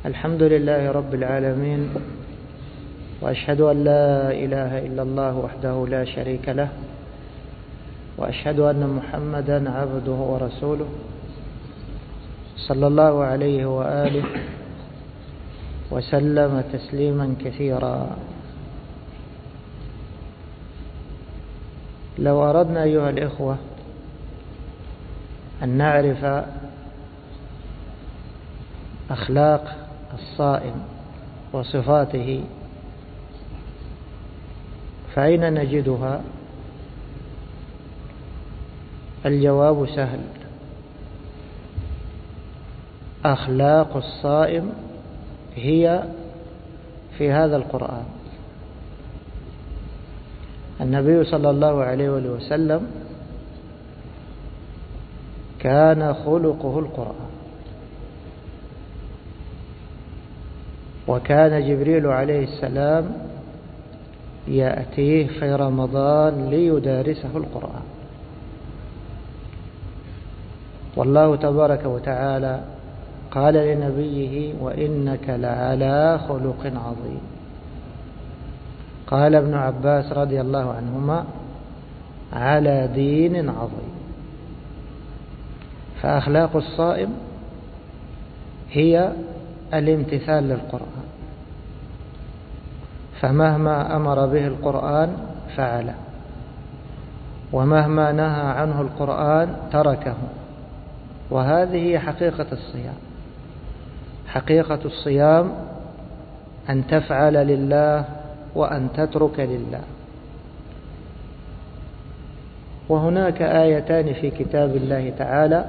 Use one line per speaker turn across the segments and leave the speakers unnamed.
الحمد لله رب العالمين، وأشهد أن لا إله إلا الله وحده لا شريك له، وأشهد أن محمدا عبده ورسوله صلى الله عليه وآله وسلم تسليما كثيرا. لو أردنا أيها الإخوة أن نعرف أخلاق الصائم وصفاته فأين نجدها؟ الجواب سهل: أخلاق الصائم هي في هذا القرآن. النبي صلى الله عليه وسلم كان خلقه القرآن، وكان جبريل عليه السلام يأتيه في رمضان ليدارسه القرآن. والله تبارك وتعالى قال لنبيه: وإنك لعلى خلق عظيم. قال ابن عباس رضي الله عنهما: على دين عظيم. فأخلاق الصائم هي الامتثال للقرآن، فمهما أمر به القرآن فعله، ومهما نهى عنه القرآن تركه. وهذه هي حقيقة الصيام. حقيقة الصيام أن تفعل لله وأن تترك لله. وهناك آيتان في كتاب الله تعالى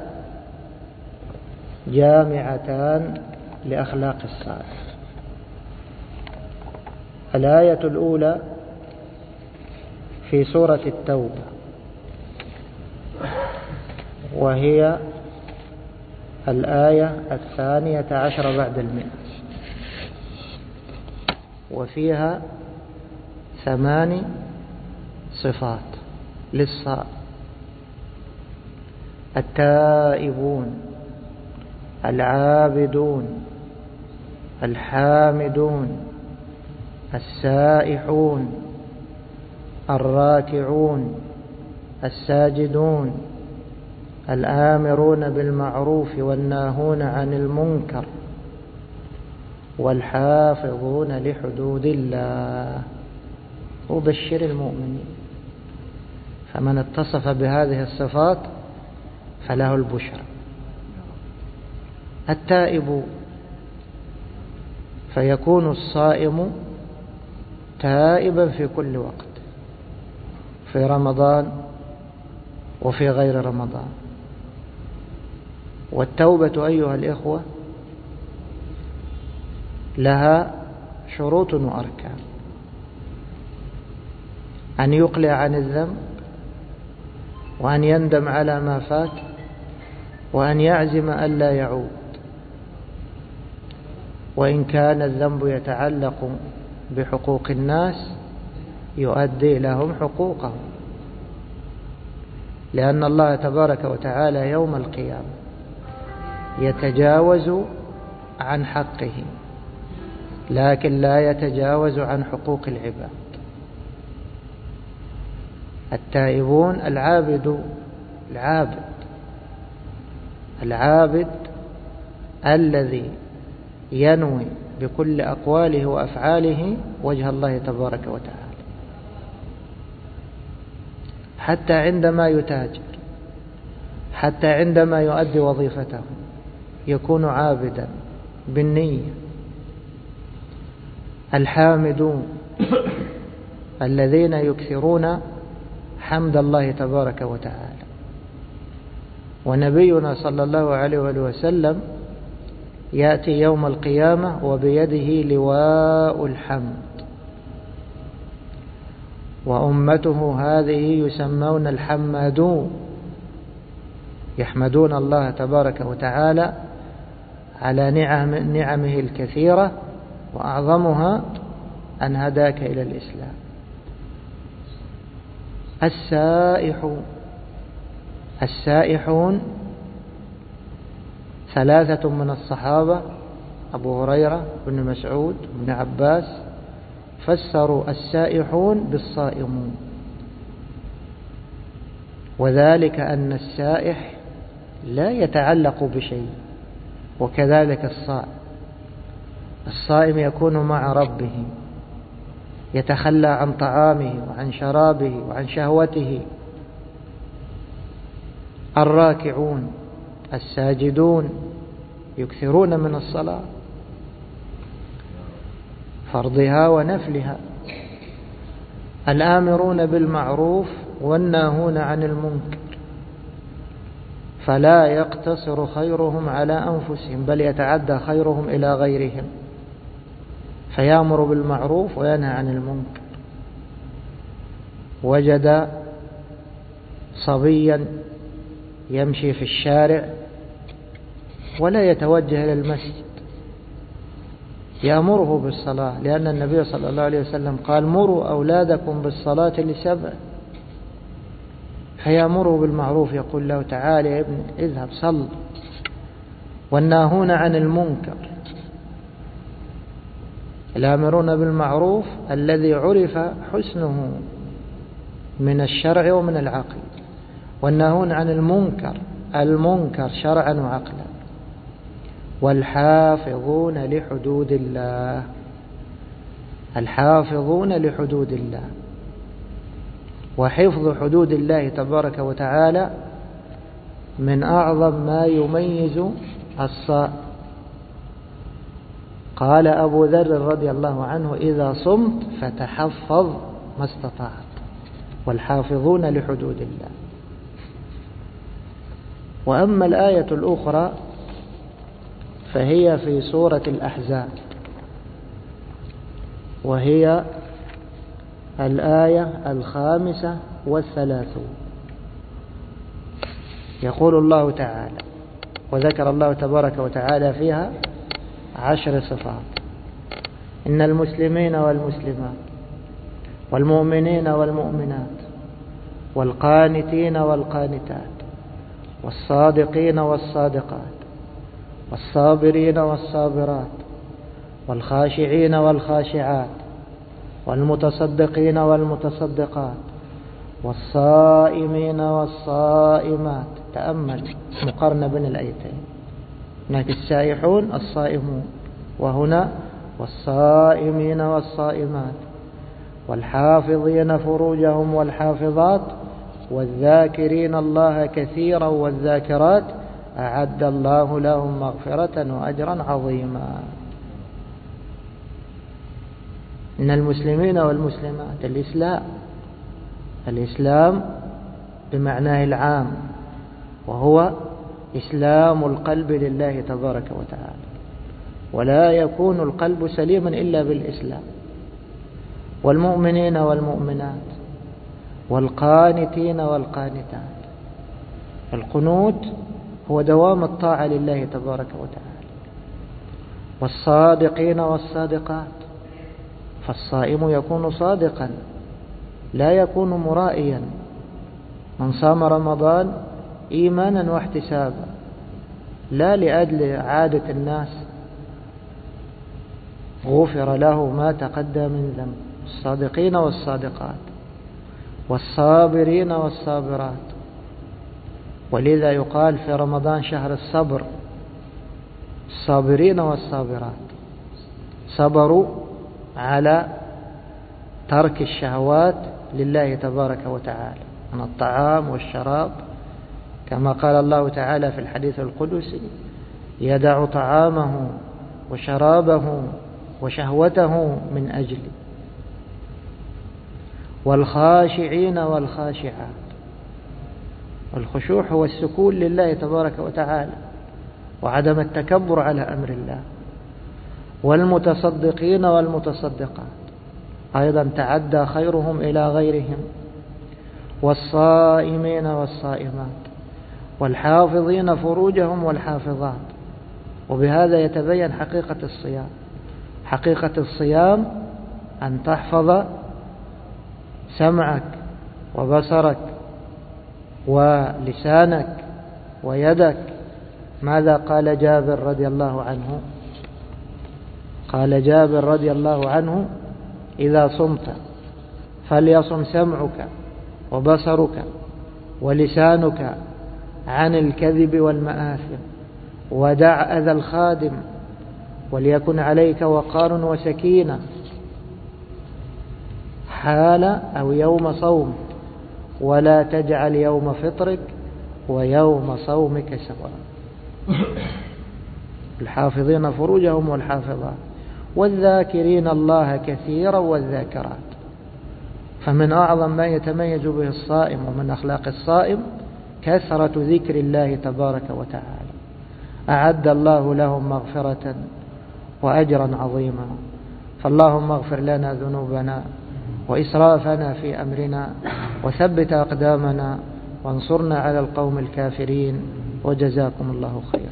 جامعتان لأخلاق الصائم. الآية الأولى في سورة التوبة، وهي الآية 12 بعد 100، وفيها 8 صفات للصائم: التائبون، العابدون، الحامدون، السائحون، الراكعون، الساجدون، الآمرون بالمعروف والناهون عن المنكر، والحافظون لحدود الله. وبشر المؤمنين. فمن اتصف بهذه الصفات فله البشرى. التائب، فيكون الصائم تائبا في كل وقت، في رمضان وفي غير رمضان. والتوبة أيها الإخوة لها شروط وأركان: أن يقلع عن الذنب، وأن يندم على ما فات، وأن يعزم ألا يعود. وإن كان الذنب يتعلق بحقوق الناس يؤدي لهم حقوقهم، لأن الله تبارك وتعالى يوم القيامة يتجاوز عن حقه، لكن لا يتجاوز عن حقوق العباد. التائبون: العابد الذي ينوي بكل أقواله وأفعاله وجه الله تبارك وتعالى، حتى عندما يتاجر، حتى عندما يؤدي وظيفته يكون عابدا بالنية. الحامدون الذين يكثرون حمد الله تبارك وتعالى. ونبينا صلى الله عليه وسلم يأتي يوم القيامة وبيده لواء الحمد، وأمته هذه يسمون الحمادون، يحمدون الله تبارك وتعالى على نعمه الكثيرة، وأعظمها أن هداك إلى الإسلام. السائحون 3 من الصحابة أبو هريرة بن مسعود بن عباس فسروا السائحون بالصائمون، وذلك أن السائح لا يتعلق بشيء، وكذلك الصائم يكون مع ربه، يتخلى عن طعامه وعن شرابه وعن شهوته. الراكعون الساجدون يكثرون من الصلاة، فرضها ونفلها، الآمرون بالمعروف والناهون عن المنكر، فلا يقتصر خيرهم على أنفسهم بل يتعدى خيرهم إلى غيرهم، فيأمر بالمعروف وينهى عن المنكر. وجد صبيا يمشي في الشارع ولا يتوجه إلى المسجد، يأمره بالصلاة، لأن النبي صلى الله عليه وسلم قال مروا أولادكم بالصلاة ل7، فيأمره بالمعروف، يقول له تعالى يا ابن اذهب صل. والناهون عن المنكر، الآمرون بالمعروف الذي عرف حسنه من الشرع ومن العقل، والناهون عن المنكر شرعا وعقلا. والحافظون لحدود الله، الحافظون لحدود الله. وحفظ حدود الله تبارك وتعالى من أعظم ما يميز الصائم. قال أبو ذر رضي الله عنه إذا صمت فتحفظ ما استطعت، والحافظون لحدود الله. وأما الآية الأخرى فهي في سورة الأحزاب، وهي الآية 35. يقول الله تعالى، وذكر الله تبارك وتعالى فيها 10 صفات: إن المسلمين والمسلمات والمؤمنين والمؤمنات والقانتين والقانتات والصادقين والصادقات والصابرين والصابرات والخاشعين والخاشعات والمتصدقين والمتصدقات والصائمين والصائمات. تأمل مقارنة بين الآيتين، هناك السائحون الصائمون، وهنا والصائمين والصائمات، والحافظين فروجهم والحافظات، والذاكرين الله كثيرا والذاكرات أعد الله لهم مغفرة وأجرا عظيما. إن المسلمين والمسلمات، الإسلام بمعناه العام، وهو إسلام القلب لله تبارك وتعالى، ولا يكون القلب سليما إلا بالإسلام. والمؤمنين والمؤمنات والقانتين والقانتات، القنوت هو دوام الطاعة لله تبارك وتعالى. والصادقين والصادقات، فالصائم يكون صادقا لا يكون مرائيا. من صام رمضان إيمانا واحتسابا لا لأجل عادة الناس غفر له ما تقدم من ذنب. الصادقين والصادقات والصابرين والصابرات، ولذا يقال في رمضان شهر الصبر. الصابرين والصابرات صبروا على ترك الشهوات لله تبارك وتعالى من الطعام والشراب، كما قال الله تعالى في الحديث القدسي: يدع طعامه وشرابه وشهوته من أجلي. والخاشعين والخاشعات، والخشوع هو السكون لله تبارك وتعالى وعدم التكبر على أمر الله. والمتصدقين والمتصدقات، أيضا تعدى خيرهم إلى غيرهم. والصائمين والصائمات والحافظين فروجهم والحافظات. وبهذا يتبين حقيقة الصيام. حقيقة الصيام أن تحفظ سمعك وبصرك ولسانك ويدك. ماذا قال جابر رضي الله عنه قال جابر رضي الله عنه: إذا صمت فليصم سمعك وبصرك ولسانك عن الكذب والمآثم، ودع أذى الخادم، وليكن عليك وقار وسكينة حال أو يوم صوم، ولا تجعل يوم فطرك ويوم صومك سواء. الحافظين فروجهم والحافظات، والذاكرين الله كثيرا والذاكرات. فمن أعظم ما يتميز به الصائم ومن أخلاق الصائم كثرة ذكر الله تبارك وتعالى. أعد الله لهم مغفرة وأجرا عظيما. فاللهم اغفر لنا ذنوبنا وإسرافنا في أمرنا، وثبت أقدامنا، وانصرنا على القوم الكافرين، وجزاكم الله خيرا.